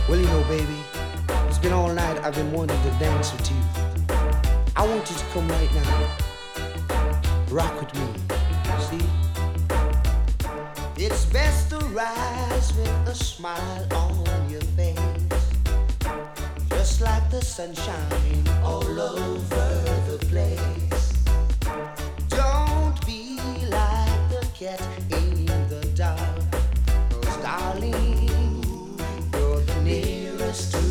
Well, you know, baby, it's been all night I've been wanting to dance with you. I want you to come right now. Rock with me. See? It's best to rise with a smile on your face, just like the sunshine all over the place. Don't be like the cat in the dark, 'cause darling, you're the nearest to